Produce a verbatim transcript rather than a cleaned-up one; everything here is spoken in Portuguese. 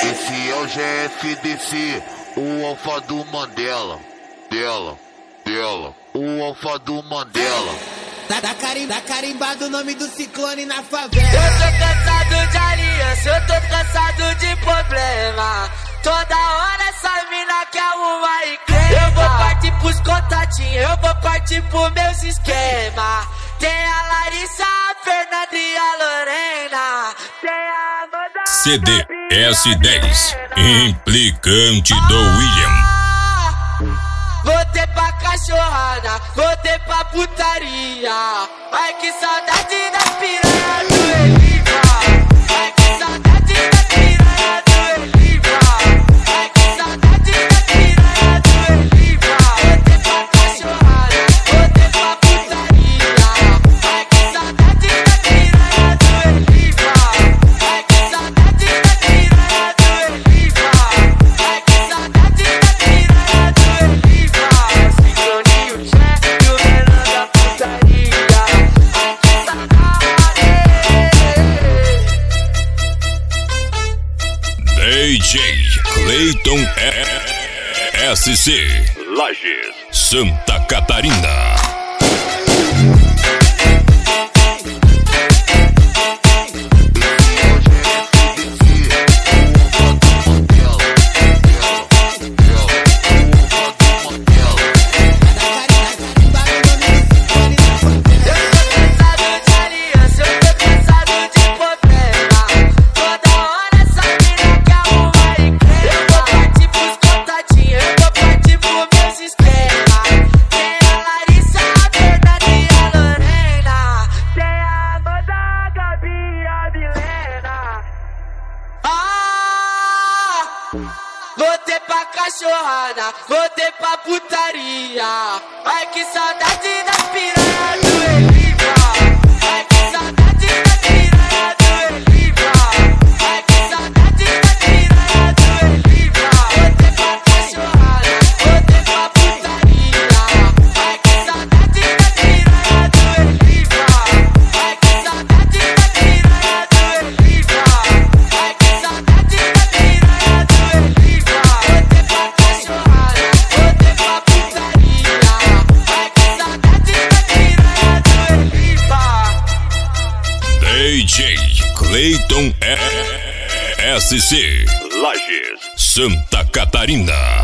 Esse é o G F D C, o alfa do Mandela. Dela, dela, o alfa do Mandela. Tá, tá, carim, tá carimbado o nome do ciclone na favela. Eu tô cansado de aliança, eu tô cansado de problema. Toda hora essa mina quer uma encrenca. Eu vou partir pros contatinhos, eu vou partir pros meus esquemas. Tem a Larissa, a Fernanda e a Lorena. Tem a Amanda, C D S dez, implicante do William. Voltei pra cachorrada, voltei pra putaria. Ai que saudade da piranha do Eliva. Ai que saudade da piranha do Eliva. Ai que saudade da piranha do Eliva. Voltei pra cachorrada, voltei pra putaria. Ai que saudade da piranha do Eliva. Ai que saudade da piranha do Eliva. Ai que saudade da piranha do Eliva. D J Clayton S C Lages, Santa Catarina. Voltei pra cachorrada, voltei pra putaria. Ai que saudade da piranha do Eliva. Ai que saudade da piranha do Eliva. Ai que saudade da piranha do Eliva. Voltei pra cachorrada, voltei pra putaria. Ai que saudade da piranha do Eliva. Ai que saudade da piranha do Eliva. Ai que saudade da piranha do Eliva. D J Clayton S C Lages, Santa Catarina.